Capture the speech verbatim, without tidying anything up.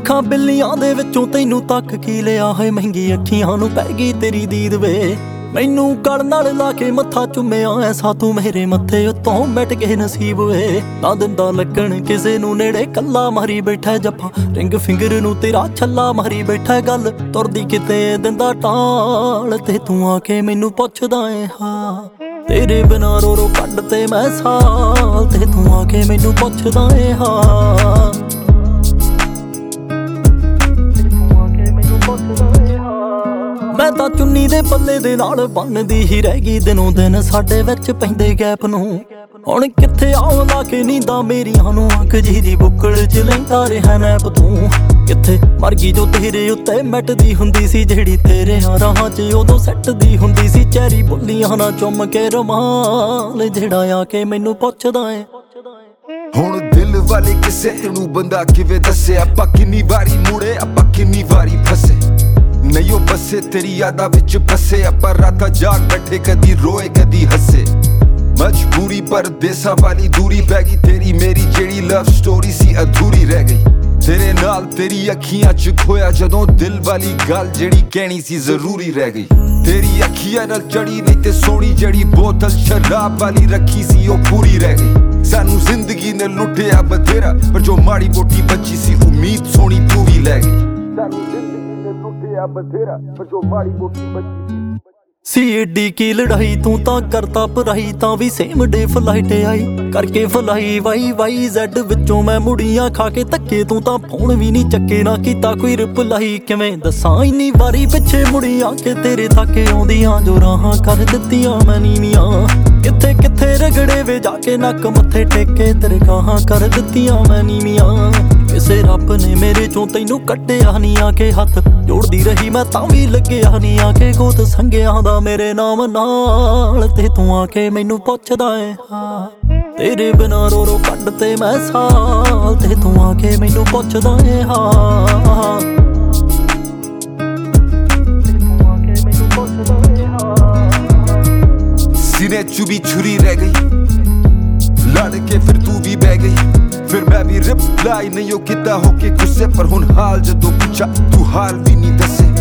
ਲੱਖਾਂ ਬਿੱਲੀਆਂ ਦੇ ਵਿੱਚੋਂ ਤੈਨੂੰ ਤੱਕ ਕੀ ਲਿਆ ਹੈ। ਮਹਿੰਗੀ ਅੱਖੀਆਂ ਨੂੰ ਪੈ ਗਈ ਤੇਰੀ ਦੀਦ ਵੇ। ਮੈਨੂੰ ਗਲ ਨਾਲ ਲਾ ਕੇ ਮੱਥਾ ਚੁੰਮਿਆ ਐਸਾ ਤੂੰ ਮੇਰੇ ਮੱਥੇ ਉੱਤੋਂ ਮਿਟ ਕੇ ਨਸੀਬ ਵੇ। ਨਾ ਦਿੰਦਾ ਲੱਗਣ ਕਿਸੇ ਨੂੰ ਨੇੜੇ ਕੱਲਾ ਮਾਰੀ ਬੈਠਾ ਜੱਫਾ। ਰਿੰਗ ਫਿੰਗਰ ਨੂੰ ਤੇਰਾ ਛੱਲਾ ਮਾਰੀ ਬੈਠਾ। ਗੱਲ ਤੁਰਦੀ ਕਿਤੇ ਦਿੰਦਾ ਟਾਲ ਤੇ ਤੂੰ ਆ ਕੇ ਮੈਨੂੰ ਪੁੱਛਦਾ ਏ ਹਾਂ। ਤੇਰੇ ਬਿਨਾਂ ਰੋ ਰੋ ਕੱਢ ਤੇ ਮੈਂ ਸਾਲ ਤੇ ਤੂੰ ਆ ਕੇ ਮੈਨੂੰ ਪੁੱਛਦਾ ਏ ਹਾਂ। ਮੈਂ ਤਾਂ ਚੁੰਨੀ ਦੇ ਪੱਲੇ ਦੇ ਨਾਲ ਬੰਨਦੀ ਹੀ ਰਹਿ ਗਈ ਦਿਨੋਂ ਦਿਨ ਸਾਡੇ ਵਿੱਚ ਪੈਂਦੇ ਗੈਪ ਨੂੰ। ਹੁਣ ਕਿੱਥੇ ਆਉਂ ਲਾ ਕੇ ਨੀਂਦਾਂ ਮੇਰੀਆਂ ਨੂੰ ਅੱਖ ਜੀ ਦੀ ਬੁੱਕਲ ਚ ਲੈਂਦਾ ਰਿਹਾ ਨੈਪ ਤੂੰ। ਕਿੱਥੇ ਮਰ ਗਈ ਜੋ ਤੇਰੇ ਉੱਤੇ ਮਿਟਦੀ ਹੁੰਦੀ ਸੀ ਜਿਹੜੀ ਤੇਰੇ ਰਾਹਾਂ ਚ ਉਦੋਂ ਸੱਟਦੀ ਹੁੰਦੀ ਸੀ। ਚੈਰੀ ਬੁੱਲੀਆਂ ਨਾ ਚੁੰਮ ਕੇ ਰੁਮਾਲ ਜਿਹੜਾ ਆ ਕੇ ਮੈਨੂੰ ਪੁੱਛਦਾ ਏ। ਹੁਣ ਦਿਲ ਵਾਲੇ ਕਿਸੇ ਤੈਨੂੰ ਬੰਦਾ ਕਿਵੇਂ ਦੱਸੇ। ਆਪਾਂ ਕਿੰਨੀ ਵਾਰੀ ਮੁੜੇ ਆਪਾਂ ਕਿੰਨੀ ਵਾਰੀ ਫਸੇ। ਨਹੀਂ ਉਹ ਬਸੇ ਤੇਰੀ ਯਾਦਾਂ ਵਿੱਚ ਫਸੇ। ਆਪਾਂ ਰਾਤਾਂ ਜਾਗ ਬੈਠੇ ਕਦੀ ਰੋਏ ਕਦੀ ਹੱਸੇ। ਮਜਬੂਰੀ ਪਰਦੇਸਾਂ ਵਾਲੀ ਦੂਰੀ ਪੈ ਗਈ। ਤੇਰੀ ਮੇਰੀ ਜਿਹੜੀ ਲਵ ਸਟੋਰੀ ਸੀ ਅਧੂਰੀ ਰਹਿ ਗਈ। ਤੇਰੇ ਨਾਲ ਤੇਰੀ ਅੱਖੀਆਂ ਚ ਖੋਇਆ ਜਦੋਂ ਦਿਲ ਵਾਲੀ ਗੱਲ ਜਿਹੜੀ ਕਹਿਣੀ ਸੀ ਜ਼ਰੂਰੀ ਰਹਿ ਗਈ। ਤੇਰੀ ਅੱਖੀਆਂ ਨਾਲ ਚੜੀ ਨਹੀਂ ਤੇ ਸੋਹਣੀ ਜਿਹੜੀ ਬੋਤਲ ਸ਼ਰਾਬ ਵਾਲੀ ਰੱਖੀ ਸੀ ਉਹ ਪੂਰੀ ਰਹਿ ਗਈ। ਸਾਨੂੰ ਜ਼ਿੰਦਗੀ ਨੇ ਲੁੱਟਿਆ ਬਥੇਰਾ ਪਰ ਜੋ ਮਾੜੀ ਮੋਟੀ ਬੱਚੀ ਸੀ ਉਮੀਦ ਸੋਹਣੀ ਤੂੰ ਵੀ ਲੈ ਗਈ। ਸਾਨੂੰ ਜ਼ਿੰਦਗੀ ਨੇ ਲੁੱਟਿਆ ਬਥੇਰਾ ਪਰ ਜੋ ਮਾੜੀ ਮੋਟੀ ਬੱਚੀ ਸੀ ਏਡੀ ਕੀ ਲੜਾਈ ਤੂੰ ਤਾਂ ਕਰਤਾ ਭਰਾਈ ਤਾਂ ਵੀ ਸੇਮ ਡੇ ਫਲਾਈਟ ਆਈ ਕਰਕੇ ਫਲਾਈ ਵਾਈ ਵਾਈ ਜ਼ੈਡ ਵਿੱਚੋਂ ਮੈਂ ਮੁੜੀਆਂ ਖਾ ਕੇ ਧੱਕੇ। ਤੂੰ ਤਾਂ ਫੋਨ ਵੀ ਨਹੀਂ ਚੱਕੇ ਨਾ ਕੀਤਾ ਕੋਈ ਰਿਪਲਾਈ। ਕਿਵੇਂ ਦੱਸਾਂ ਇੰਨੀ ਵਾਰੀ ਪਿੱਛੇ ਮੁੜੀਆਂ ਕਿ ਤੇਰੇ ਤੱਕ ਆਉਂਦੀਆਂ ਜੋ ਰਾਹਾਂ ਕਰ ਦਿੱਤੀਆਂ ਮੈਂ ਨੀਵੀਆਂ। ਕਿੱਥੇ ਕਿੱਥੇ ਰਗੜੇ ਵੇ ਜਾ ਕੇ ਨੱਕ ਮੱਥੇ ਟੇਕੇ ਤੇਰੇ ਗਾਹਾਂ ਕਰ ਦਿੱਤੀਆਂ ਮੈਂ ਨੀਵੀਆਂ। ਕਿਸੇ ਰੱਬ ਨੇ ਮੇਰੇ ਚੋਂ ਤੈਨੂੰ ਕੱਢਿਆ ਨਹੀਂ ਆ ਕੇ ਹੱਥ ਜੋੜਦੀ ਰਹੀ ਮੈਂ ਤਾਂ ਵੀ ਲੱਗਿਆ ਨਹੀਂ ਆ ਕੇ ਗੋਤ ਸੰਗਿਆਂ ਦਾ ਮੇਰੇ ਨਾਮ ਨਾਲ ਤੇ ਤੂੰ ਆ ਕੇ ਮੈਨੂੰ ਪੁੱਛਦਾ ਏ ਹਾਂ। ਤੇਰੇ ਬਿਨਾਂ ਰੋ ਰੋ ਕੱਢ ਤੇ ਮੈਂ ਸਾਲ ਤੇ ਤੂੰ ਆ ਕੇ ਮੈਨੂੰ ਪੁੱਛਦਾ ਏ ਹਾਂ। ਸੀਨੇ ਚ ਵੀ ਛੁਰੀ ਰਹਿ ਗਈ ਲੜ ਕੇ ਫਿਰ ਤੂੰ ਵੀ ਬਹਿ ਗਈ। ਫਿਰ ਮੈਂ ਵੀ ਰਿਪਲਾਈ ਨਹੀਂ ਉਹ ਕੀਤਾ ਹੋ ਕੇ ਗੁੱਸੇ ਪਰ ਹੁਣ ਹਾਲ ਜਦੋਂ ਪੁੱਛਾ ਤੂੰ ਹਾਲ ਵੀ ਨਹੀਂ ਦੱਸੇ।